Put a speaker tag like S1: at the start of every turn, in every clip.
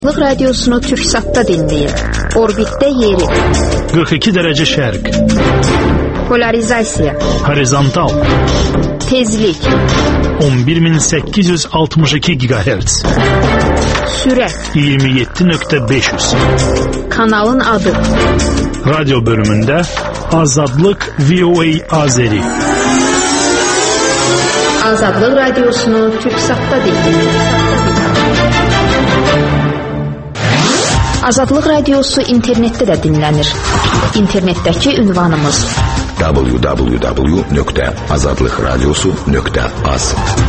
S1: Azadlıq radiosunu TürkSat'ta dinleyin. Orbitdə yeri.
S2: 42 dərəcə şərq.
S1: Polarizasiya.
S2: Horizontal.
S1: Tezlik.
S2: 11862 GHz.
S1: Sürət.
S2: 27.500.
S1: Kanalın adı.
S2: Radyo bölümündə Azadlıq VOA Azeri.
S1: Azadlıq radiosunu TürkSat'ta dinleyin. Azadlıq radiosu internetdə də dinlənir. İnternetdəki ünvanımız
S3: www.azadlıqradiosu.az.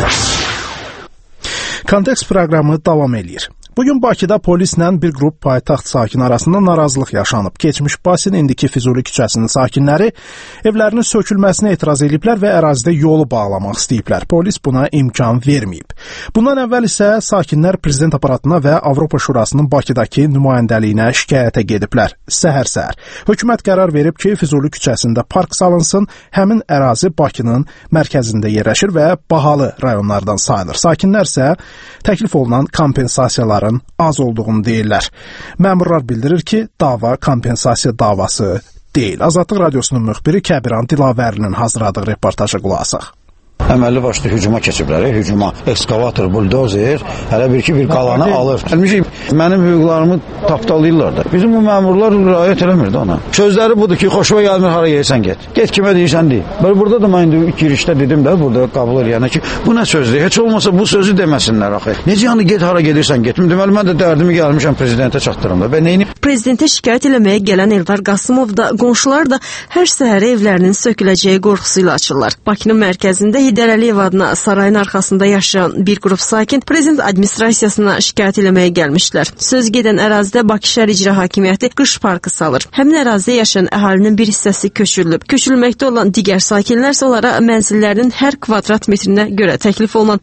S4: Kontekst proqramı davam eləyir. Bugün Bakıda polislə bir qrup paytaxt sakini arasında narazılıq yaşanıb. Keçmiş Basin indiki Füzuli küçəsinin sakinləri evlərinin sökülməsinə etiraz ediblər və ərazidə yolu bağlamaq istəyiblər. Polis buna imkan verməyib. Bundan əvvəl isə sakinlər prezident aparatına və Avropa Şurasının Bakıdakı nümayəndəliyinə şikayətə gediblər. Səhər-səhər. Hökumət qərar verib ki, Füzuli küçəsində park salınsın. Həmin ərazi Bakının mərkəzində yerləşir və bahalı rayonlardan sayılır. Sakinlər isə təklif olunan kompensasiyalar az olduğunu deyirlər. Məmurlar bildirir ki, dava kompensasiya davası deyil. Azadlıq radiosunun müxbiri Kəbiran Dilavərlinin hazırladığı reportaja qulaq asaq.
S5: Əməlli başlı hücuma keçiblər. Hücuma ekskavator, buldozer, hələ bir qalanı alır. Mənim hüquqlarımı tapdalayırlar da. Bizim bu məmurlar riayət eləmir də ona. Sözləri budur ki, xoşuma gəlmir, hara yersən get. Get kimə deyirsən deyil. Burada da mən indi girişdə dedim də, burada qəbul eləyənə ki, bu nə sözdür? Heç olmasa bu sözü deməsinlər axı. Necə yəni get, hara gedirsən get. Deməli, mən də dərdimi gəlmişəm prezidentə çatdırım da. Və neyini?
S6: Prezidentə şikayət eləməyə gələn Eldar Qasımov da, qonşular da hər səhəri evlərinin söküləcəyi qorxusuyla açırlar. Bakının mərkəzində Heydər Əliyev adına sarayın arxasında yaşayan bir qrup sakin prezident administrasiyasına şikayət eləməyə gəlmişlər. Söz gedən ərazidə Bakı Şəhər İcra Hakimiyyəti qış parkı salır. Həmin ərazidə yaşayan əhalinin bir hissəsi köçürülüb. Köçürülməkdə olan digər sakinlər isə onlara mənzillərinin hər kvadrat metrinə görə təklif olunan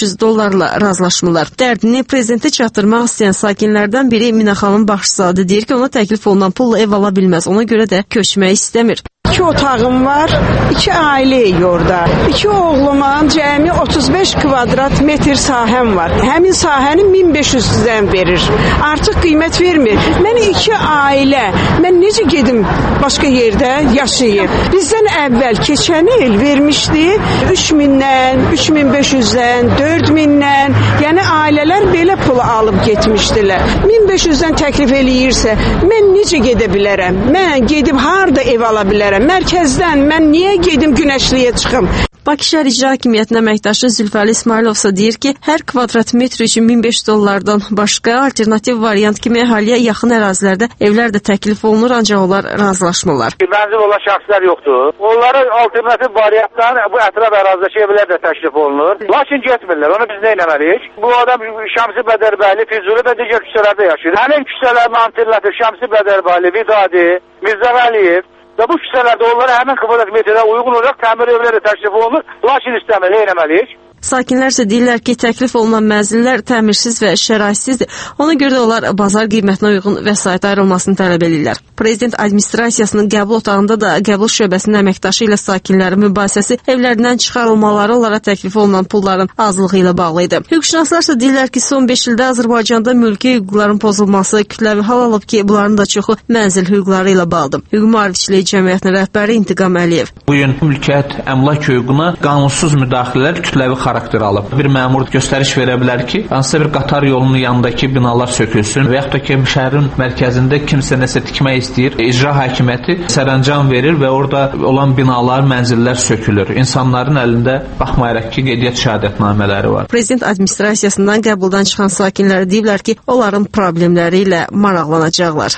S6: $1500 razılaşmırlar. Dərdini prezidentə çatdırmaq istəyən sakinlərdən biri Mina xanım Baxşızadə deyir ki, ona təklif olunan pulla ev ala bilməz. Ona görə də köçmək istəmir.
S7: 2 otağım var, 2 ailəyik orada. 2 oğlumun cəmi 35 kvadrat metr sahəm var. Həmin sahəni 1500-dən verir. Artıq qiymət vermir. Mən 2 ailə, mən necə gedim başqa yerdə yaşayıb? Bizdən əvvəl keçən il vermişdi 3000-dən, 3500-dən, 4000-dən. Yəni ailələr belə pulu alıb getmişdilər. 1500-dən təklif eləyirsə, mən necə gedə bilərəm? Mən gedib harda ev ala bilərəm? Mərkəzdən mən niyə gedim Günəşliyə çıxım?
S6: Bakı Şəhər İcra Hakimiyyətinin əməkdaşı Zülfəli İsmailovsa deyir ki, hər kvadrat metr üçün $1500-dan başqa alternativ variant kimi əhaliyə yaxın ərazilərdə evlər də təklif olunur, ancaq onlar razılaşmırlar.
S8: Mənzil olan şəxslər yoxdur. Onlara alternativ variantlar bu ətraf ərazidəki evlər də təklif olunur. Lakin getmirlər. Onu biz nə etməliyik? Bu adam Şəmsi Bədərbəyli, Füzuli və digər küçələrdə yaşayır. Həmin küçələrin alternativ Şəmsi Bədərbəyli, Vidadi, Mirzə Əliyev və bu küçələrdə onlara həmin kvadrat metrə uyğun olaraq təmir evləri təklif olunur, lakin istəmir, eləməliyik.
S6: Sakinlər isə deyirlər ki, təklif olunan mənzillər təmirsiz və şəraitsizdir. Ona görə də onlar bazar qiymətinə uyğun vəsait ayrılmasını tələb edirlər. Prezident administrasiyasının qəbul otağında da qəbul şöbəsinin əməkdaşı ilə sakinlərin mübahisəsi evlərindən çıxarılmaları onlara təklif olunan pulların azlığı ilə bağlı idi. Hüquqşünaslar isə deyirlər ki, son 5 ildə Azərbaycanda mülki hüquqların pozulması kütləvi hal alıb ki, bunların da çoxu mənzil hüquqları ilə bağlıdır. Hüquq mühafizəçiliyi cəmiyyətinin rəhbəri İntiqam Əliyev.
S9: Bu gün mülkiyyət, əmlak hüququna qanunsuz müdaxilələr kütləvi xarakter alıb. Bir məmur göstəriş verə bilər ki, hansısa bir qatar yolunun yanındakı binalar sökülsün və yaxud da ki, şəhərin mərkəzində kimsə nəsə tikmək istəyir. İcra hakimiyyəti sərəncam verir və orada olan binalar, mənzillər sökülür. İnsanların əlində baxmayaraq ki, qeydiyyat şəhadətnamələri var.
S6: Prezident administrasiyasından qəbuldan çıxan sakinlər deyiblər ki, onların problemləri ilə maraqlanacaqlar.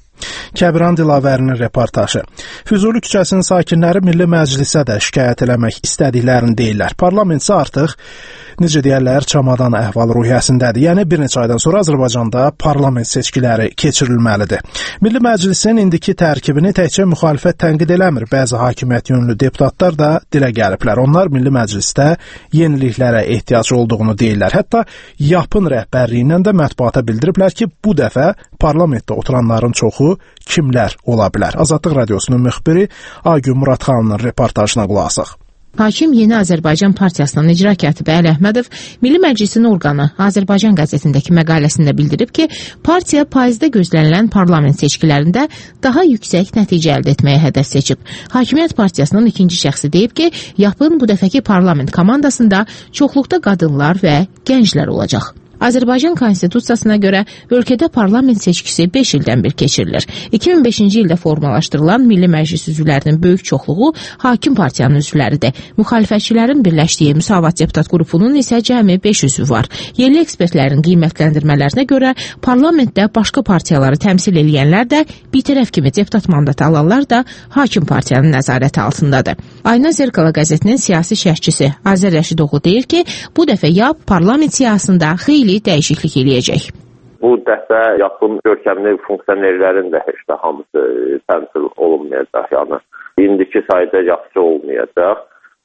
S4: Kəbiran Dilavərinin reportajı. Füzuli küçəsinin sakinləri Milli Məclisə də şikayət eləmək istədiklərini deyirlər. Parlament isə artıq, necə deyərlər, çamadan əhval-ruhiyyəsindədir. Yəni, bir neçə aydan sonra Azərbaycanda parlament seçkiləri keçirilməlidir. Milli Məclisin indiki tərkibini təkcə müxalifət tənqid eləmir. Bəzi hakimiyyət yönlü deputatlar da dilə gəliblər. Onlar Milli Məclisdə yeniliklərə ehtiyac olduğunu deyirlər. Hətta YAP-ın rəhbərliyindən də mətbuata bildiriblər ki, bu dəfə parlamentdə oturanların çoxu kimlər ola bilər? Azadlıq radiosunun müxbiri Aygün Muradxanının reportajına qulaq asaq.
S3: Hakim Yeni Azərbaycan Partiyasının icra katibi Əli Əhmədov Milli Məclisin orqanı Azərbaycan qəzetindəki məqaləsində bildirib ki, partiya payızda gözlənilən parlament seçkilərində daha yüksək nəticə əldə etməyə hədəf seçib. Hakimiyyət Partiyasının ikinci şəxsi deyib ki, YAP-ın bu dəfəki parlament komandasında çoxluqda qadınlar və gənclər olacaq. Azərbaycan Konstitusiyasına görə ölkədə parlament seçkisi 5 ildən bir keçirilir. 2005-ci ildə formalaşdırılan Milli Məclis üzvlərinin böyük çoxluğu hakim partiyanın üzvləridir. Müxalifətçilərin birləşdiyi Müsavat deputat qrupunun isə cəmi 5 üzvü var. Yerli ekspertlərin qiymətləndirmələrinə görə parlamentdə başqa partiyaları təmsil edənlər də bitərəf kimi deputat mandatı alanlar da hakim partiyanın nəzarəti altındadır. Ayna Zerkala qəzetinin siyasi şərhçisi Azər Rəşidoğlu deyir ki, bu dəfə YAP parlament siyasətində xeyli dəyişiklik eləyəcək.
S10: Bu dəfə YAP-ın görkəmli funksionerlərin də heç də hamısı təmsil olunmayacaq. Yəni indiki sayda YAP-çı olmayacaq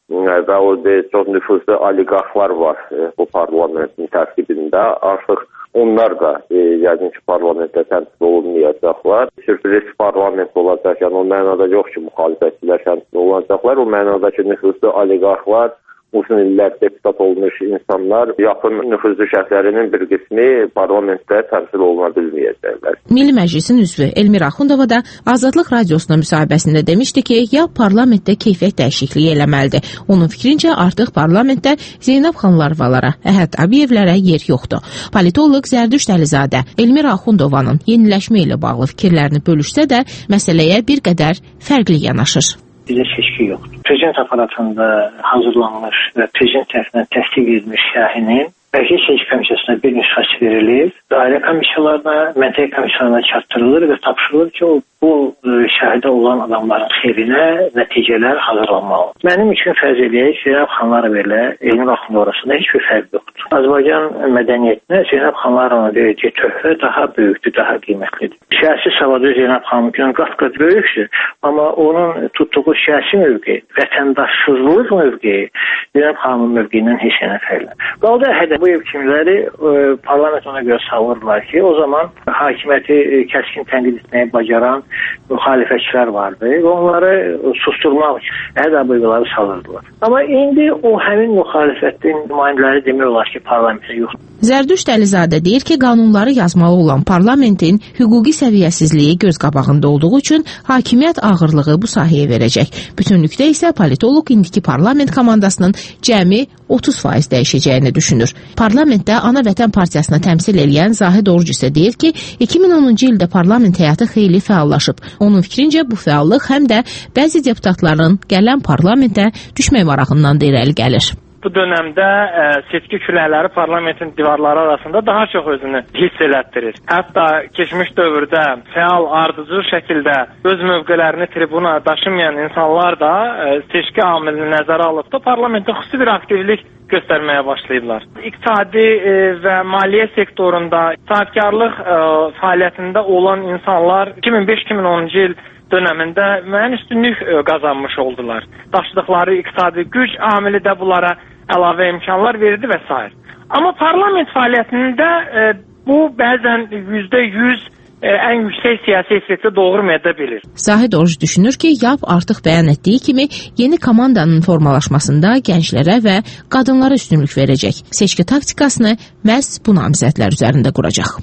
S10: və o çox nüfuzlu oliqarxlar var bu parlamentin tərkibində. Artıq onlar da yəqin ki parlamentdə təmsil olunmayacaqlar. Sürpriz parlament olacaq. Yəni o mənada yox ki, müxalifətçilər təmsil olunacaqlar. O mənada ki, nüfuzlu oliqarxlar, uzun illər deputat olmuş insanlar, YAP-ın nüfuzlu şəxslərinin bir qismi parlamentdə təmsil oluna bilməyəcəklər.
S3: Milli Məclisin üzvü Elmira Axundova da Azadlıq radiosuna müsahibəsində demişdi ki, YAP parlamentdə keyfiyyət dəyişikliyi eləməlidir. Onun fikrincə artıq parlamentdə Zeynəb xanlarvalara, Əhəd Abiyevlərə yer yoxdur. Politoloq Zərdüşt Əlizadə Elmira Axundovanın yeniləşmə ilə bağlı fikirlərini bölüşsə də, məsələyə bir qədər fərqli yanaşır.
S11: Bizə seçki yoxdur. Prezident aparatında hazırlanmış və prezident tərəfindən təsdiq edilmiş şərhinin Mərkəzi Seçki Komissiyasına bir nüsxəsi verilir, dairə komissiyalarına, məntəqə komissiyalarına çatdırılır və tapşırılır ki, bu şəhərdə olan adamların xeyrinə nəticələr hazırlanmalı. Mənim üçün fərz eləyək, Zeynəb xanlara verilə, Elmira Axundova arasında heç bir fərq yoxdur. Azərbaycan mədəniyyətinə Zeynəb xanlara verəcək töhfə daha böyükdür, daha qiymətlidir. Siyasi savadı Zeynəb xanımın qat-qat böyükdür, amma onun tutduğu siyasi mövqeyi, vətəndaşsızlıq mövqeyi Zeynəb xanımın mövqeyindən heç yana fərqlənir. Qaldı hədə bu ev kimləri parlament ona görə savurdular ki, o zaman hakimiyyəti kəskin tənqid etməyi bacaran müxalifətçilər vardı və onları susturmaq üçün ədəbiyyələri salırdılar. Amma indi o həmin müxalifətin nümayəndələri demək olar ki, parlamentə yoxdur.
S3: Zərdüşt Əlizadə deyir ki, qanunları yazmalı olan parlamentin hüquqi səviyyəsizliyi göz qabağında olduğu üçün hakimiyyət ağırlığı bu sahəyə verəcək. Bütünlükdə isə politoloq indiki parlament komandasının cəmi 30% dəyişəcəyini düşünür. Parlamentdə Ana Vətən Partiyasına təmsil edən Zahid Oruc isə deyir ki, 2010-cu ildə parlament həyatı xeyli fəallaşıb. Onun fikrincə bu fəallıq həm də bəzi deputatların gələn parlamentə düşmək marağından irəli gəlir.
S12: Bu dönəmdə seçki küləkləri parlamentin divarları arasında daha çox özünü hiss elətdirir. Hətta keçmiş dövrdə fəal, ardıcıl şəkildə öz mövqelərini tribuna daşımayan insanlar da seçki amilini nəzərə alıb da parlamentdə xüsusi bir aktivlik göstərməyə başlayıblar. İqtisadi və maliyyə sektorunda sahibkarlıq fəaliyyətində olan insanlar 2005-2010-cu il dönəmində müəyyən üstünlük qazanmış oldular. Daşıdıqları iqtisadi güc amili də bunlara əlavə imkanlar verdi və s. Amma parlament fəaliyyətində bu bəzən %100 ən yüksək siyasi effekti doğurmaya da bilir.
S3: Zahid Oruc düşünür ki, YAP artıq bəyan etdiyi kimi yeni komandanın formalaşmasında gənclərə və qadınlara üstünlük verəcək. Seçki taktikasını məhz bu namizədlər üzərində quracaq.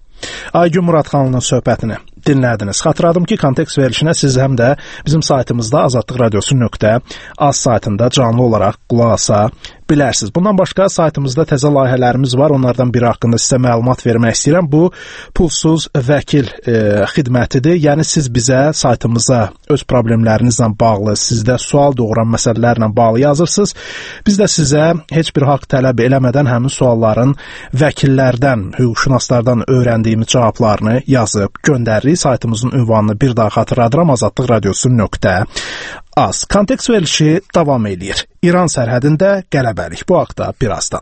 S4: Aygün Muradxanlının söhbətini dinlədiniz. Xatırladım ki, kontekst verilişinə siz həm də bizim saytımızda azadlıqradiosu.az saytında canlı olaraq qulaq asa bilərsiniz. Bundan başqa saytımızda təzə layihələrimiz var. Onlardan biri haqqında sizə məlumat vermək istəyirəm. Bu pulsuz vəkil xidmətidir. Yəni siz bizə saytımıza öz problemlərinizlə bağlı, sizdə sual doğuran məsələlərlə bağlı yazırsınız. Biz də sizə heç bir haqq tələb eləmədən həmin sualların vəkillərdən, hüquqşünaslardan öyrəndiyimiz cavablarını yazıb göndəririk. Saytımızın ünvanını bir daha xatırladıram, azadlıqradiosu.az. Kontekst verilişi davam edir. İran sərhədində qələbəlik. Bu haqda birazdan.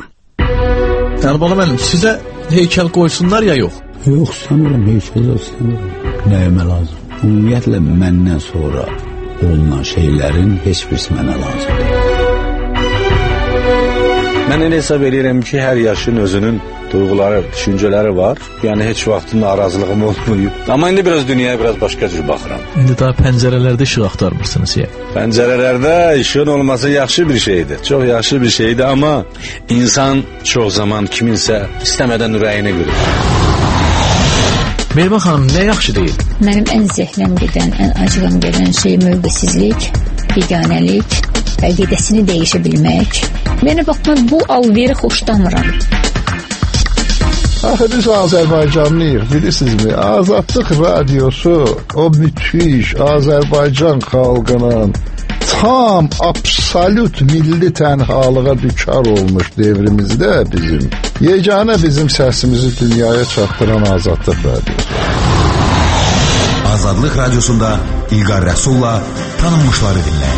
S13: Yəni bana mənim sizə heykəl qoysunlar ya yox?
S5: Yox, sanırım heykəl sanırım. Nəyimə lazım? Ümumiyyətlə məndən sonra olunan şeylərin heç birisi mənə lazım deyil.
S14: Mən elə hesab edirəm ki, hər yaşın özünün duyğuları, düşüncələri var. Yəni heç vaxt narazılığım olmayıb. Amma indi biraz dünyaya biraz başqa cür baxıram.
S13: İndi daha pəncərələrdə işıq axtarmırsınız ya.
S14: Pəncərələrdə işığın olması yaxşı bir şeydir. Çox yaxşı bir şeydir, amma insan çox zaman kiminsə istəmədən ürəyini qırır.
S13: Mehriban xanım, nə yaxşı deyil?
S15: Mənim ən zəhləm gedən, ən acığım gedən şey mövqesizlik, biganəlik, əqidəsini dəyişə bilmək. Mənə baxma, bu alveri xoşlamıram.
S16: Axı biz Azərbaycanlıyıq, bilirsinizmi? Azadlıq radiosu o müthiş Azərbaycan xalqının tam, absolut milli tənhalığa düçar olmuş devrimizdə yeganə bizim səsimizi dünyaya çatdıran Azadlıq radiosu.
S17: Azadlıq radiosunda İlqar Rəsulla tanınmışları dinləyin.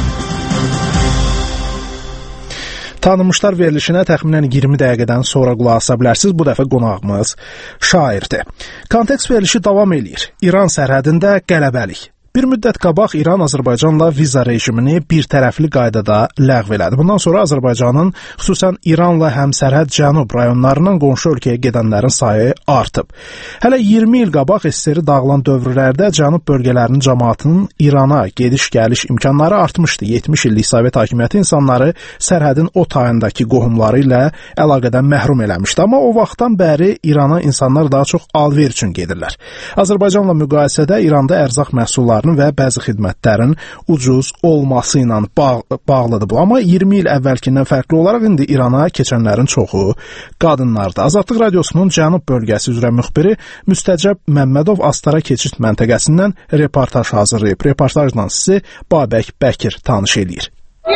S4: Tanınmışlar verilişinə təxminən 20 dəqiqədən sonra qulaq asa bilərsiniz. Bu dəfə qonağımız şairdir. Kontekst verilişi davam eləyir. İran sərhədində qələbəlik. Bir müddət qabaq İran Azərbaycanla viza rejimini bir tərəfli qaydada ləğv elədi. Bundan sonra Azərbaycanın xüsusən İranla həmsərhəd cənub rayonlarından qonşu ölkəyə gedənlərin sayı artıb. Hələ 20 il qabaq SSR dağılan dövrlərdə cənub bölgələrinin cəmaatının İrana gediş-gəliş imkanları artmışdı. 70 illik Sovet hakimiyyəti insanları sərhədin o tayındakı qohumları ilə əlaqədən məhrum eləmişdi. Amma o vaxtdan bəri İrana insanlar daha çox alver üçün gedirlər. Azərbaycanla müqayisədə İranda ərzaq məhsulları və bəzi xidmətlərin ucuz olması ilə bağlıdır bu. Amma 20 il əvvəlkindən fərqli olaraq indi İrana keçənlərin çoxu qadınlardır. Azadlıq radiosunun cənub bölgəsi üzrə müxbiri Müstəcəb Məmmədov Astara keçid məntəqəsindən reportaj hazırlayıb. Reportajla sizi Babək Bəkir tanış eləyir.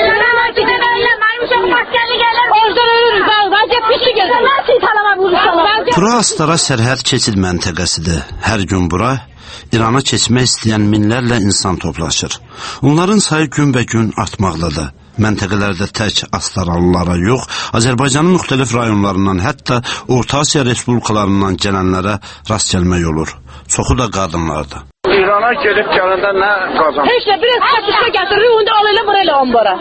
S18: Bura Astara sərhəd keçid məntəqəsidir. Hər gün bura İrana keçmək istəyən minlərlə insan toplaşır. Onların sayı günbəgün artmaqdadır. Məntəqələrdə tək Astaralılara yox, Azərbaycanın müxtəlif rayonlarından, hətta Orta Asiya respublikalarından gələnlərə rast gəlmək olur. Çoxu da qadınlardır.
S8: İrana gelip gələndə nə qazanır?
S19: Heç nə, biraz kaçışda gətirir, onda alıyla burayla onbara.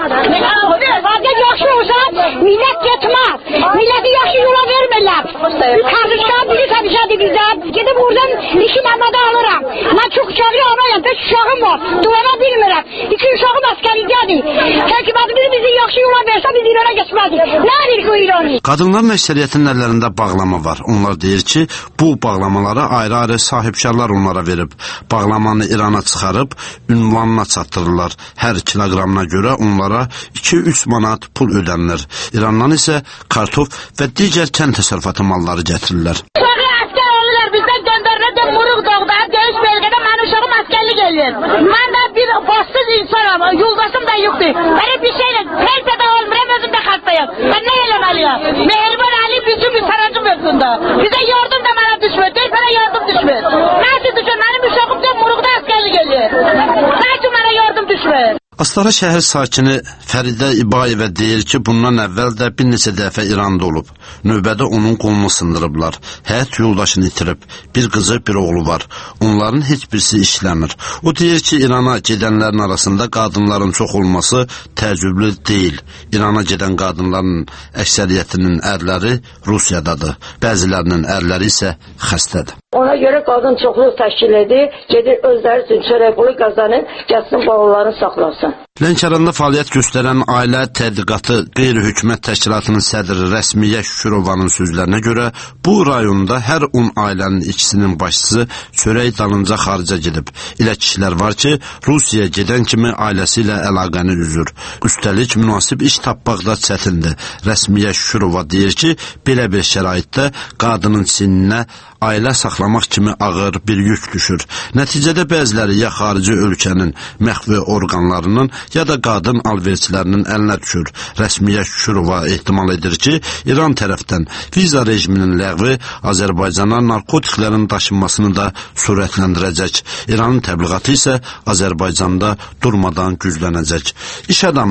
S19: Vaziyet yaxşı olsa, millət getməz. Milləti yaxşı yola vermirlər. Kardeşler biri tabii bizden. Gidip buradan işi Məhmədə alıram. Ben çok uşaqlı anayım, 5 uşağım var. Duvara bilmirəm. 2 uşağım askerlikdədir. Təkibatı bizi yaxşı yola versə, biz İrana geçmədik. Nə edir ki o İranı?
S18: Qadınların əksəriyyətinin əllərində bağlama var. Onlar deyir ki, bu bağlamaları ayrı-ayrı sahibkarlar onlara verib. Bağlamanı İrana çıxarıb, ünvanına çatdırırlar. Hər kiloqramına görə onlara 2-3 manat pul ödənilir. İrandan isə kartof və digər kənd təsərrüfatı malları gətirirlər.
S19: Uşağı əskər olurlar, bizdən göndəriləcək Muruq dağda, döyüş bölgədə mənim uşağım əskerlik eləyir. Mən də bir başsız insanam, yoldaşım da yoxdur. Belə bir şeylə teyzə də olmuram, özüm də xəstəyəm. Ben nə eləməliyəm? Mehriban Ali bizim bir saracım özündə. Bizə yardım da mənə düşmür, deyil mənə yardım düşmür. Nəsi düşür, mənim uşağım da Muruqda əskerlik eləyir. Nəsi mənə yardım düşmür?
S18: Astara şəhər sakini Fəridə İbayevə deyir ki, bundan əvvəl də bir neçə dəfə İranda olub. Növbədə onun qolunu sındırıblar. Həyat yoldaşını itirib. Bir qızı, bir oğlu var. Onların heç birisi işləmir. O deyir ki, İrana gedənlərin arasında qadınların çox olması təəccüblü deyil. İrana gedən qadınların əksəriyyətinin ərləri Rusiyadadır. Bəzilərinin ərləri isə xəstədir.
S20: Ona görə qadın çoxluq təşkil edir, gedir özləri üçün çörək pulu qazanır, gəlsin balalarını saxlasın.
S18: Lənkəranda fəaliyyət göstərən Ailə Tədqiqatı Qeyri-Hökumət Təşkilatının sədri Rəsmiyyə Şükürovanın sözlərinə görə, bu rayonda hər 10 ailənin ikisinin başçısı çörək dalınca xarica gedib. Elə kişilər var ki, Rusiyaya gedən kimi ailəsi ilə əlaqəni üzür. Üstəlik, münasib iş tapmaq da çətindir. Rəsmiyyə Şükürova deyir ki, belə bir şəraitdə qadının çininə ailə saxlamaq kimi ağır bir yük düşür. Nəticədə bəziləri ya xarici ölkənin məxfi orqanlarının, ya da qadın alverçilərinin əlinə düşür. Rəsmiyyə Şükürova ehtimal edir ki, İran tərəfdən viza rejiminin ləğvi Azərbaycana narkotiklərin daşınmasını da sürətləndirəcək. İranın təbliğatı isə Azərbaycanda durmadan güclənəcək. İş adamı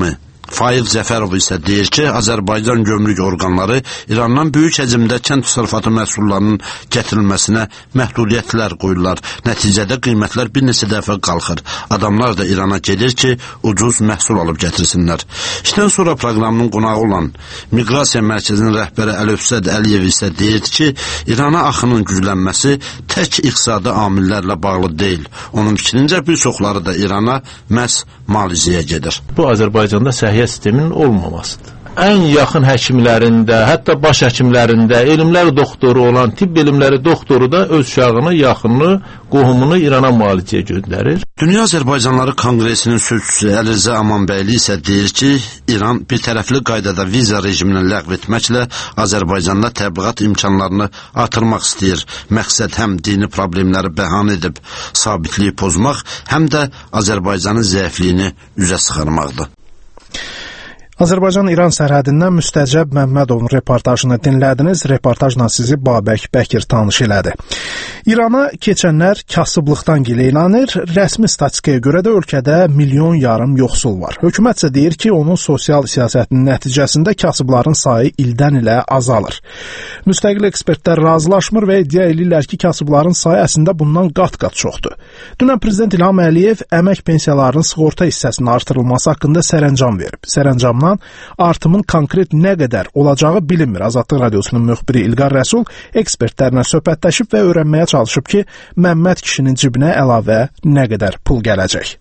S18: Faiq Zəfərov isə deyir ki, Azərbaycan gömrük orqanları İrandan böyük həcmdə kənd təsərrüfatı məhsullarının gətirilməsinə məhdudiyyətlər qoyurlar. Nəticədə qiymətlər bir neçə dəfə qalxır. Adamlar da İrana gedir ki, ucuz məhsul alıb gətirsinlər. İşdən sonra proqramının qonağı olan Miqrasiya Mərkəzinin rəhbəri Əlövsət Əliyev isə deyir ki, İrana axının güclənməsi tək iqtisadi amillərlə bağlı deyil. Onun fikrincə bir çoxları da İrana məhz müalicəyə gedir.
S13: Bu Azərbaycanda səhiyyə sisteminin olmamasıdır. Ən yaxın həkimlərində, hətta baş həkimlərində, elmlər doktoru olan tibb elmləri doktoru da öz uşağını, yaxınını, qohumunu İrana müalicəyə göndərir.
S18: Dünya Azərbaycanları Konqresinin sözçüsü Əlirzə Amanbəyli isə deyir ki, İran bir tərəfli qaydada viza rejimini ləğv etməklə Azərbaycanda təbliğat imkanlarını artırmaq istəyir. Məqsəd həm dini problemləri bəhanə edib sabitliyi pozmaq, həm də Azərbaycanın zəifliyini üzə çıxarmaqdır.
S4: Azərbaycan-İran sərhədindən Müstəcəb Məmmədovun reportajını dinlədiniz. Reportajla sizi Babək Bəkir tanış elədi. İrana keçənlər kasıblıqdan gileylənir. Rəsmi statistikaya görə də ölkədə 1,5 milyon yoxsul var. Hökumət isə deyir ki, onun sosial siyasətinin nəticəsində kasıbların sayı ildən ilə azalır. Müstəqil ekspertlər razılaşmır və iddia edirlər ki, kasıbların sayı əslində bundan qat-qat çoxdur. Dünən Prezident İlham Əliyev əmək pensiyalarının sığorta hissəsinin artırılması haqqında sərəncam verib. Sərəncamdan artımın konkret nə qədər olacağı bilinmir. Azadlıq Radiosunun müxbiri İlqar Rəsul ekspertlərlə söhbətləşib və öyrənməyə çalışıb ki, Məmməd kişinin cibinə əlavə nə qədər pul gələcək.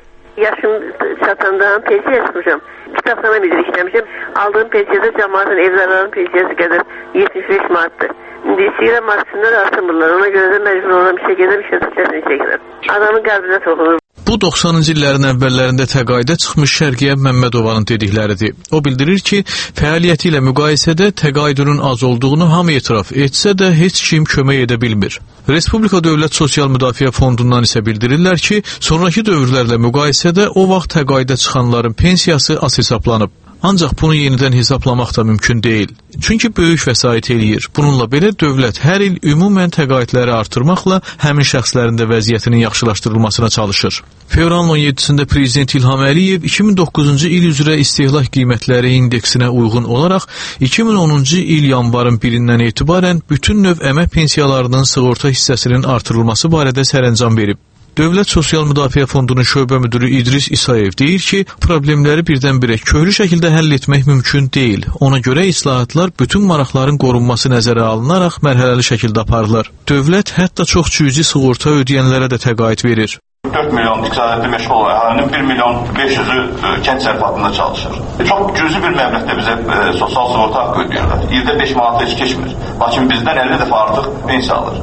S21: Yaşım çatandan pensiya çıxmışam. Kitabxana müdiri işləmişəm. Aldığım pensiyada cəmaatın evlərinin pensiyası qədər 75 manatdır. İndi istəyirəm maksimumlar artırmırlar. Ona görə də məcbur olan bir şey gedirəm, işə düşəsini çəkirəm. Adamın qəlbinə toxunur.
S13: Bu 90-cı illərin əvvəllərində təqaüdə çıxmış Şərqiyə Məmmədovanın dedikləridir. O bildirir ki, fəaliyyəti ilə müqayisədə təqaüdünün az olduğunu hamı etiraf etsə də heç kim kömək edə bilmir. Respublika Dövlət Sosial Müdafiə Fondundan isə bildirirlər ki, sonraki dövrlərlə müqayisədə o vaxt təqaüdə çıxanların pensiyası az hesablanıb. Ancaq bunu yenidən hesablamaq da mümkün deyil. Çünki böyük vəsait eləyir. Bununla belə dövlət hər il ümumən təqaüdləri artırmaqla həmin şəxslərin də vəziyyətinin yaxşılaşdırılmasına çalışır. Fevralın 17-sində Prezident İlham Əliyev 2009-cu il üzrə istehlak qiymətləri indeksinə uyğun olaraq 2010-cu il yanvarın 1-dən etibarən bütün növ əmək pensiyalarının sığorta hissəsinin artırılması barədə sərəncam verib. Dövlət Sosial Müdafiə Fondunun şöbə müdürü İdris İsayev deyir ki, problemləri birdən-birə köklü şəkildə həll etmək mümkün deyil. Ona görə islahatlar bütün maraqların qorunması nəzərə alınaraq mərhələli şəkildə aparılır. Dövlət hətta çox cüzi sığorta ödəyənlərə də təqaüd verir.
S22: 4 milyon iqtisadiyyatda məşğul olan əhalinin 1 milyon 500-ü kənd təsərrüfatında çalışır. Çox cüzi bir məbləğdə bizə sosial sığorta haqqı ödəyirlər. İldə 5 manat heç keçmir. Lakin bizdən 50 dəfə artıq pensiya alır.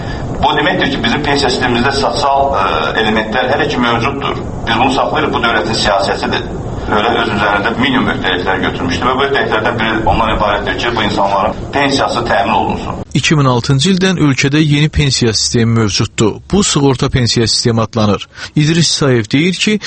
S22: Bu deməkdir ki, bizim pensiya sistemimizdə sosial elementlər hələ ki mövcuddur. Biz bunu saxlayırıq, bu dövlətin siyasətidir. Dövlət öz üzərində minimum öhdəliklər götürmüşdür və bu öhdəliklərdən biri ondan ibarətdir ki, bu insanların pensiyası təmin olunsun.
S13: 2006-cı ildən ölkədə yeni pensiya sistemi mövcuddur. Bu sığorta pensiya sistemi adlanır. İdris İsayev deyir ki,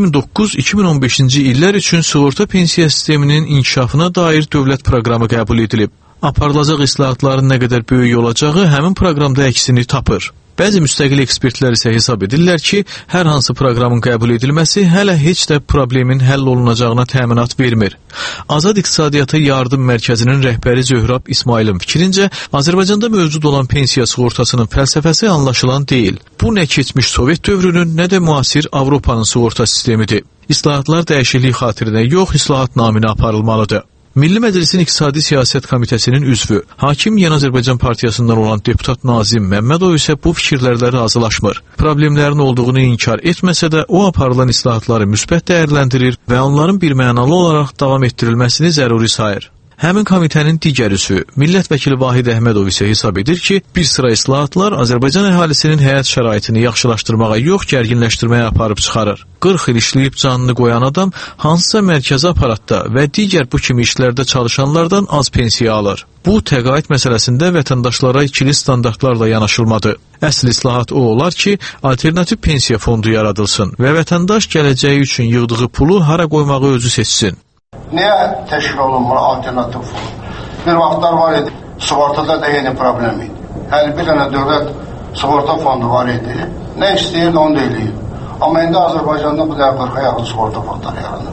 S13: 2009-2015-ci illər üçün sığorta pensiya sisteminin inkişafına dair dövlət proqramı qəbul edilib. Aparılacaq islahatların nə qədər böyük olacağı həmin proqramda əksini tapır. Bəzi müstəqil ekspertlər isə hesab edirlər ki, hər hansı proqramın qəbul edilməsi hələ heç də problemin həll olunacağına təminat vermir. Azad İqtisadiyyata Yardım Mərkəzinin rəhbəri Zöhrab İsmailin fikrincə, Azərbaycanda mövcud olan pensiya sığortasının fəlsəfəsi anlaşılan deyil. Bu nə keçmiş Sovet dövrünün, nə də müasir Avropanın sığorta sistemidir. İslahatlar dəyişiklik xatirinə yox, islahat naminə aparılmalıdır. Milli Məclisin İqtisadi Siyasət Komitəsinin üzvü, Hakim Yeni Azərbaycan Partiyasından olan deputat Nazim Məmmədov isə bu fikirlərlə razılaşmır. Problemlərin olduğunu inkar etməsə də o aparılan islahatları müsbət dəyərləndirir və onların birmənalı olaraq davam etdirilməsini zəruri sayır. Həmin komitənin digər üzvü, millət vəkili Vahid Əhmədov isə hesab edir ki, bir sıra islahatlar Azərbaycan əhalisinin həyat şəraitini yaxşılaşdırmağa yox, gərginləşdirməyə aparıb çıxarır. 40 il işləyib canını qoyan adam hansısa mərkəzi aparatda və digər bu kimi işlərdə çalışanlardan az pensiya alır. Bu, təqaüd məsələsində vətəndaşlara ikili standartlarla yanaşılmadı. Əsl islahat o olar ki, alternativ pensiya fondu yaradılsın və vətəndaş gələcəyi üçün yığdığı pulu hara qoymağı özü seçsin.
S23: Niyə təşkil olunmur alternativ fond? Bir vaxtlar var idi, sığortada da yeni problem idi. Hələ bir dənə dövlət sığorta fondu var idi. Nə istəyirdi, onu da eləyirdi. Amma indi Azərbaycanda bu da 40-a yaxın sığorta fondları yaranır.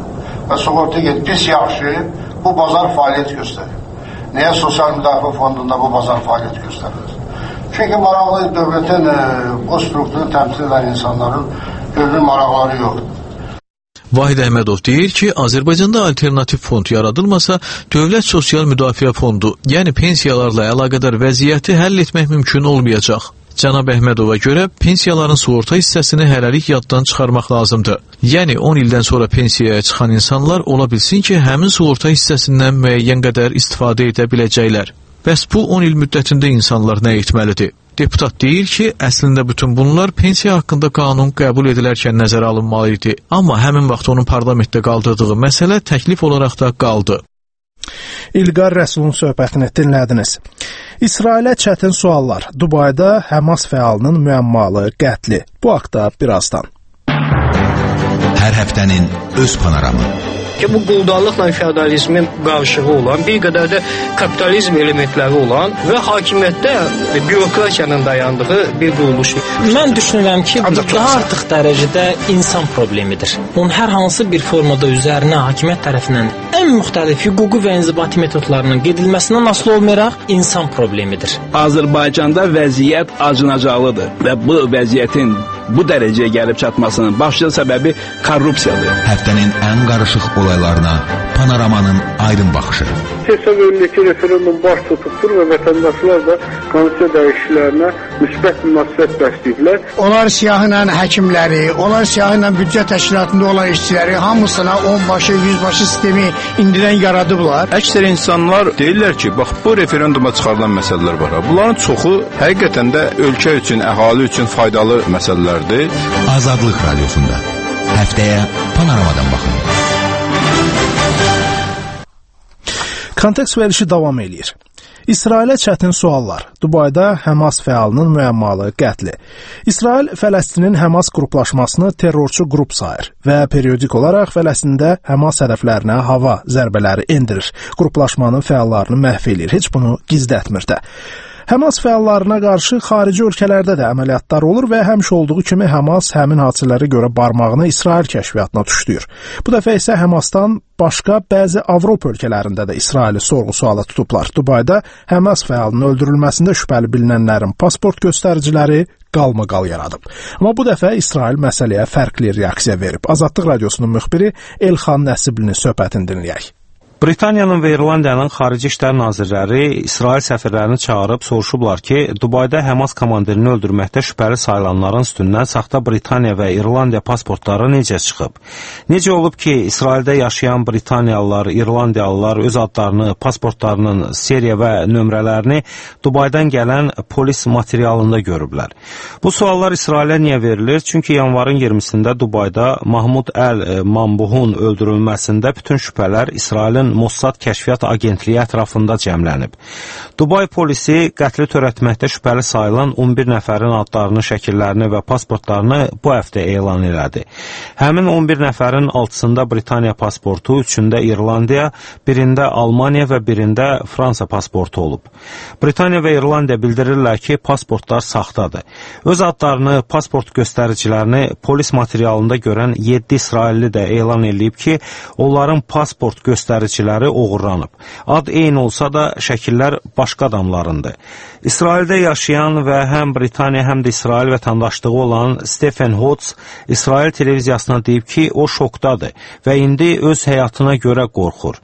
S23: və sığorta gedib. Pis yaxşı, bu bazar fəaliyyət göstərir. Niyə Sosial Müdafiə Fondunda bu bazar fəaliyyət göstərir? Çünki maraqlı dövlətin o strukturunu təmsil edən insanların görünür maraqları yoxdur.
S13: Vahid Əhmədov deyir ki, Azərbaycanda alternativ fond yaradılmasa, Dövlət Sosial Müdafiə Fondu, yəni pensiyalarla əlaqədar vəziyyəti həll etmək mümkün olmayacaq. Cənab Əhmədova görə pensiyaların sığorta hissəsini hələlik yaddan çıxarmaq lazımdır. Yəni 10 ildən sonra pensiyaya çıxan insanlar ola bilsin ki, həmin sığorta hissəsindən müəyyən qədər istifadə edə biləcəklər. Bəs bu 10 il müddətində insanlar nə etməlidir? Deputat deyir ki, əslində bütün bunlar pensiya haqqında qanun qəbul edilərkən nəzərə alınmalı idi. Amma həmin vaxt onun parlamentdə qaldırdığı məsələ təklif olaraq da qaldı.
S4: İlqar Rəsulun söhbətini dinlədiniz. İsrailə çətin suallar. Dubayda Həmas fəalının müəmmalı qətli. Bu haqda birazdan.
S17: Hər həftənin öz panoramı.
S1: Ki bu quldarlıqla feodalizmin qarışığı olan, bir qədər də kapitalizm elementləri olan və hakimiyyətdə bürokratiyanın dayandığı bir quruluş.
S2: Mən düşünürəm ki, bu daha artıq dərəcədə insan problemidir. Onun hər hansı bir formada üzərinə hakimiyyət tərəfindən ən müxtəlif hüquqi və inzibati metodlarının gedilməsindən asılı olmayaraq insan problemidir.
S7: Azərbaycanda vəziyyət acınacaqlıdır və bu vəziyyətin bu dərəcəyə gəlib çatmasının başlıca səbəbi korrupsiyadır.
S17: Həftənin ən qarışıq olaylarına Panoramanın aydın baxışı.
S24: Hesab olunur ki, referendum baş tutubdur və vətəndaşlar da konstitusiya dəyişikliklərinə müsbət münasibət bəsləyiblər.
S25: Onlar siyahıyla həkimləri, onlar siyahıyla büdcə təşkilatında olan işçiləri hamısına onbaşı, yüzbaşı sistemi indidən yaradıblar.
S26: Əksər insanlar deyirlər ki, bax bu referenduma çıxarılan məsələlər var. Bunların çoxu həqiqətən də ölkə üçün, əhali üçün faydalı məsələlərdir.
S17: Azadlıq Radiosunda həftəyə Panoramadan baxın.
S4: Kontekst verilişi davam eləyir. İsrailə çətin suallar. Dubayda Həmas fəalının müəmmalı qətli. İsrail Fələstinin Həmas qruplaşmasını terrorçu qrup sayır və periodik olaraq Fələstində Həmas hədəflərinə hava zərbələri endirir. Qruplaşmanın fəallarını məhv eləyir. Heç bunu gizlətmir də. Həmas fəallarına qarşı xarici ölkələrdə də əməliyyatlar olur və həmişə olduğu kimi Həmas həmin hadisələrə görə barmağını İsrail kəşfiyyatına tuşlayır. Bu dəfə isə Həmasdan başqa bəzi Avropa ölkələrində də İsraili sorğu-suala tutublar. Dubayda Həmas fəalının öldürülməsində şübhəli bilinənlərin pasport göstəriciləri qalmaqal yaradıb. Amma bu dəfə İsrail məsələyə fərqli reaksiya verib. Azadlıq Radiosunun müxbiri Elxan Nəsiblinin söhbətini dinləyək.
S27: Britaniyanın və İrlandiyanın xarici işlər nazirləri İsrail səfirlərini çağırıb soruşublar ki, Dubayda Həmas komandirini öldürməkdə şübhəli sayılanların üstündən saxta Britaniya və İrlandiya pasportları necə çıxıb? Necə olub ki, İsraildə yaşayan Britaniyalılar, İrlandiyalılar öz adlarını, pasportlarının seriya və nömrələrini Dubaydan gələn polis materialında görüblər? Bu suallar İsrailə niyə verilir? Çünki yanvarın 20-sində Dubayda Mahmud Əl-Mambuhun öldürülməsində bütün şübhələr İsrailin Mossad Kəşfiyyat Agentliyi ətrafında cəmlənib. Dubay polisi qətli törətməkdə şübhəli sayılan 11 nəfərin adlarını, şəkillərini və pasportlarını bu həftə elan elədi. Həmin 11 nəfərin 6-sında Britaniya pasportu, 3-ündə İrlandiya, birində Almaniya və birində Fransa pasportu olub. Britaniya və İrlandiya bildirirlər ki, pasportlar saxtadır. Öz adlarını, pasport göstəricilərini polis materialında görən 7 İsrailli də elan eləyib ki, onların pasport göstəriciləri oğurlanıb. Ad eyni olsa da şəkillər başqa adamlarındır. İsraildə yaşayan və həm Britaniya, həm də İsrail vətəndaşlığı olan Stephen Hodges İsrail televiziyasına deyib ki, o şokdadır və indi öz həyatına görə qorxur.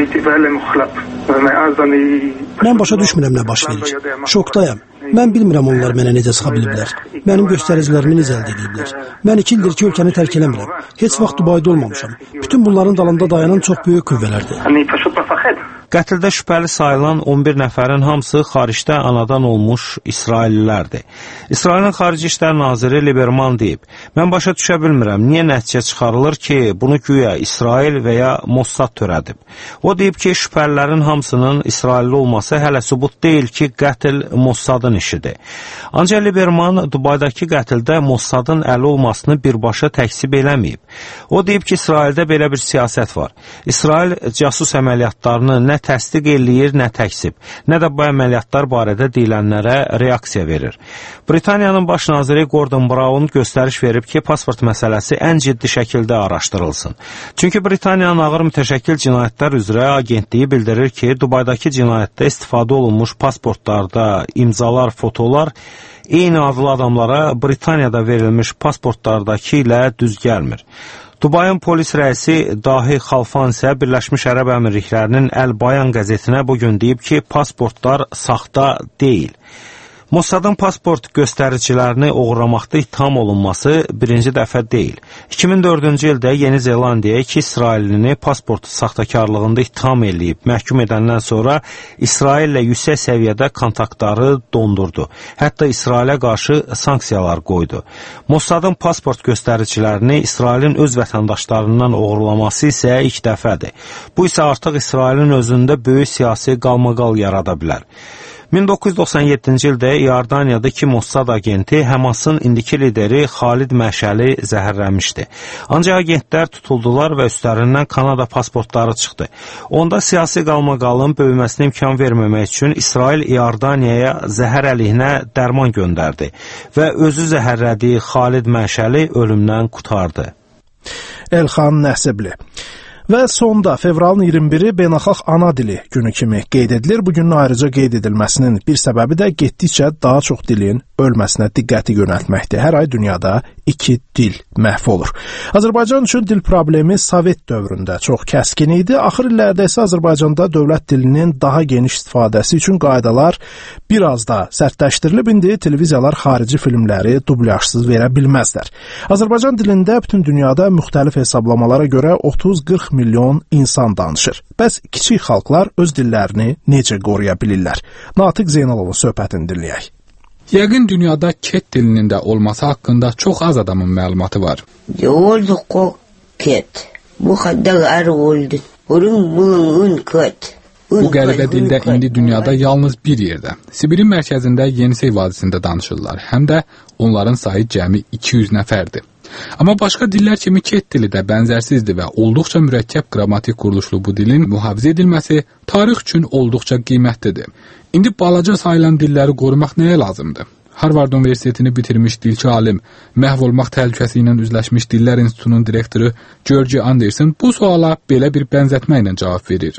S28: Mən başa düşmürəm nə baş verir. Şokdayam. Mən bilmirəm onlar mənə necə sıxa biliblər. Mənim göstəricilərimi necə əldə ediblər. Mən 2 ildir ki, ölkəni tərk eləmirəm. Heç vaxt Dubayda olmamışam. Bütün bunların dalında dayanan çox böyük qüvvələrdir.
S27: Qətldə şübhəli sayılan 11 nəfərin hamısı xaricdə anadan olmuş İsraillilərdir. İsrailin Xarici İşlər Naziri Liberman deyib, mən başa düşə bilmirəm, niyə nəticə çıxarılır ki, bunu güya İsrail və ya Mossad törədib. O deyib ki, şübhəlilərin hamısının İsrailli olması hələ sübut deyil ki, qətl Mossadın işidir. Ancaq Liberman Dubaydakı qətldə Mossadın əli olmasını birbaşa təksib eləməyib. O deyib ki, İsraildə belə bir siyasət var. İsrail casus əməliyyatlarını nə nə təsdiq eləyir, nə təksib, nə də bu əməliyyatlar barədə deyilənlərə reaksiya verir. Britaniyanın baş naziri Gordon Brown göstəriş verib ki, pasport məsələsi ən ciddi şəkildə araşdırılsın. Çünki Britaniyanın ağır mütəşəkkil cinayətlər üzrə agentliyi bildirir ki, Dubaydakı cinayətdə istifadə olunmuş pasportlarda imzalar, fotolar eyni adlı adamlara Britaniyada verilmiş pasportlardakı ilə düz gəlmir. Dubayın polis rəisi Dahi Xalfan isə Birləşmiş Ərəb Əmirliklərinin Əl-Bayan qəzetinə bugün deyib ki, pasportlar saxta deyil. Mossadın pasport göstəricilərini oğurlamaqda ittiham olunması birinci dəfə deyil. 2004-cü ildə Yeni Zelandiya 2 İsraillini pasport saxtakarlığında ittiham eləyib, məhkum edəndən sonra İsraillə yüksək səviyyədə kontaktları dondurdu. Hətta İsrailə qarşı sanksiyalar qoydu. Mossadın pasport göstəricilərini İsrailin öz vətəndaşlarından oğurlaması isə ilk dəfədir. Bu isə artıq İsrailin özündə böyük siyasi qalmaqal yarada bilər. 1997-ci ildə İordaniyada 2 Mossad agenti Həmasın indiki lideri Xalid Məşəli zəhərləmişdi. Ancaq agentlər tutuldular və üstlərindən Kanada pasportları çıxdı. Onda siyasi qalmaqalın böyüməsinə imkan verməmək üçün İsrail İordaniyaya zəhər əleyhinə dərman göndərdi və özü zəhərlədiyi Xalid Məşəli ölümdən qurtardı.
S4: Elxan Nəsibli. Və sonda fevralın 21-i Beynəlxalq Ana Dili günü kimi qeyd edilir. Bu günün ayrıca qeyd edilməsinin bir səbəbi də getdikcə daha çox dilin ölməsinə diqqəti yönəltməkdir. Hər ay dünyada 2 dil məhv olur. Azərbaycan üçün dil problemi Sovet dövründə çox kəskin idi. Axır illərdə isə Azərbaycanda dövlət dilinin daha geniş istifadəsi üçün qaydalar biraz da sərtləşdirilib. İndi televiziyalar xarici filmləri dublyajsız verə bilməzlər. Azərbaycan dilində bütün dünyada müxtəlif hesablamalara görə 30-40 milyon insan danışır. Bəs kiçik xalqlar öz dillərini necə qoruya bilirlər? Natiq Zeynalovun söhbətini dinləyək.
S3: Yəqin dünyada ket dilinin də olması haqqında çox az adamın məlumatı var. Bu qəribə dildə indi dünyada yalnız bir yerdə, Sibirin mərkəzində Yenisey vadisində danışırlar. Həm də onların sayı cəmi 200 nəfərdir. Amma başqa dillər kimi ket dili də bənzərsizdir və olduqca mürəkkəb qrammatik quruluşlu bu dilin mühafizə edilməsi tarix üçün olduqca qiymətlidir. İndi balaca sayılan dilləri qorumaq nəyə lazımdır? Harvard Universitetini bitirmiş dilçi alim, məhv olmaq təhlükəsi ilə üzləşmiş Dillər İnstitutunun direktoru George Anderson bu suala belə bir bənzətmə ilə cavab verir.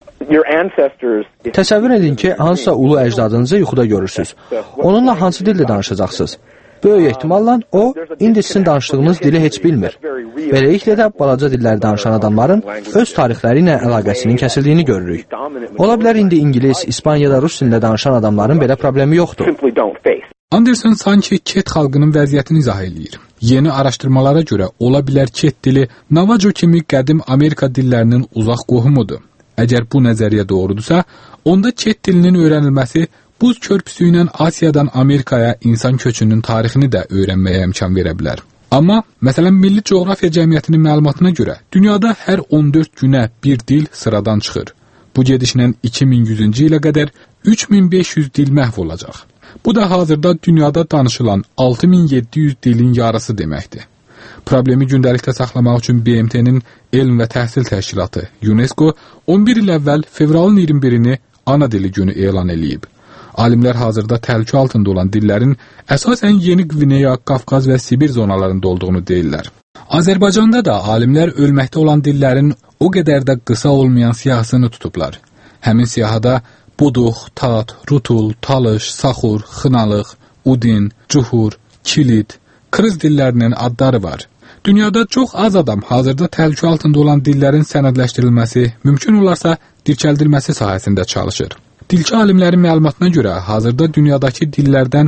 S5: Təsəvvür edin ki, hansısa ulu əcdadınızı yuxuda görürsünüz. Onunla hansı dildə danışacaqsınız? Böyük ehtimalla o, indi sizin danışdığınız dili heç bilmir. Beləliklə də balaca dilləri danışan adamların öz tarixləri ilə əlaqəsinin kəsildiyini görürük. Ola bilər indi İngilis, İspanyada, Rus dilində danışan adamların belə problemi yoxdur.
S3: Anderson sanki ket xalqının vəziyyətini izah edir. Yeni araşdırmalara görə ola bilər ket dili Navajo kimi qədim Amerika dillərinin uzaq qohumudur. Əgər bu nəzəriyyə doğrudursa, onda ket dilinin öyrənilməsi buz körpüsü ilə Asiyadan Amerikaya insan köçünün tarixini də öyrənməyə imkan verə bilər. Amma, məsələn, Milli Coğrafiya Cəmiyyətinin məlumatına görə, dünyada hər 14 günə bir dil sıradan çıxır. Bu gedişlə 2100-cü ilə qədər 3500 dil məhv olacaq. Bu da hazırda dünyada danışılan 6700 dilin yarısı deməkdir. Problemi gündəlikdə saxlamaq üçün BMT-nin Elm və Təhsil Təşkilatı, UNESCO, 11 il əvvəl fevralın 21-ini ana dili günü elan edib. Alimlər hazırda təhlükə altında olan dillərin əsasən Yeni Qvineya, Qafqaz və Sibir zonalarında olduğunu deyirlər. Azərbaycanda da alimlər ölməkdə olan dillərin o qədər də qısa olmayan siyahısını tutublar. Həmin siyahıda Buduq, Tat, Rutul, Talış, Saxur, Xınalıq, Udin, Cuhur, Kilit, Krız dillərinin adları var. Dünyada çox az adam hazırda təhlükə altında olan dillərin sənədləşdirilməsi, mümkün olarsa dirçəldilməsi sahəsində çalışır. Dilçi alimlərin məlumatına görə hazırda dünyadakı dillərdən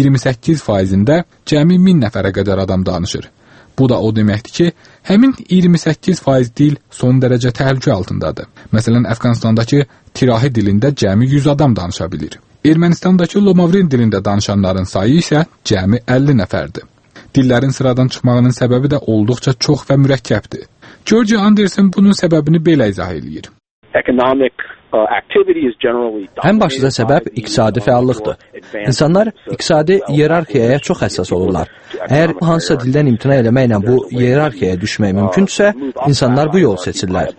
S3: 28%-ində cəmi 1000 nəfərə qədər adam danışır. Bu da o deməkdir ki, həmin 28% dil son dərəcə təhlükə altındadır. Məsələn, Əfqanistandakı Tirahi dilində cəmi 100 adam danışa bilir. Ermənistandakı Lomavrin dilində danışanların sayı isə cəmi 50 nəfərdir. Dillərin sıradan çıxmağının səbəbi də olduqca çox və mürəkkəbdir. George Anderson bunun səbəbini belə izah edir.
S5: Ən başlıca səbəb iqtisadi fəallıqdır. İnsanlar iqtisadi iyerarxiyaya çox həssas olurlar. Əgər hansısa dildən imtina eləməklə bu iyerarxiyaya düşmək mümkündürsə, insanlar bu yolu seçirlər.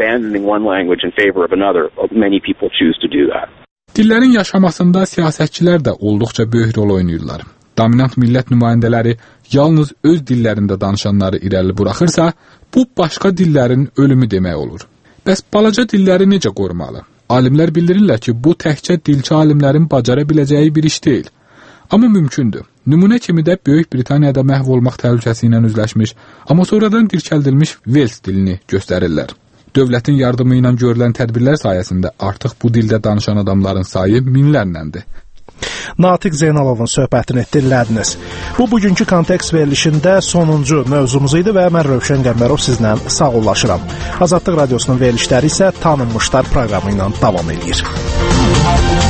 S3: Dillərin yaşamasında siyasətçilər də olduqca böyük rol oynayırlar. Dominant millət nümayəndələri yalnız öz dillərində danışanları irəli buraxırsa, bu başqa dillərin ölümü demək olur. Bəs balaca dilləri necə qorumalı? Alimlər bildirirlər ki, bu təkcə dilçi alimlərin bacara biləcəyi bir iş deyil. Amma mümkündür. Nümunə kimi də Böyük Britaniyada məhv olmaq təhlükəsi ilə üzləşmiş, amma sonradan dirçəldilmiş Vels dilini göstərirlər. Dövlətin yardımı ilə görülən tədbirlər sayəsində artıq bu dildə danışan adamların sayı minlərləndir.
S4: Natiq Zeynalovun söhbətini dinlədiniz. Bu bugünkü kontekst verilişində sonuncu mövzumuz idi və mən Rövşən Qəmbərov sizlə sağollaşıram. Azadlıq Radiosunun verilişləri isə Tanınmışlar proqramı ilə davam edir.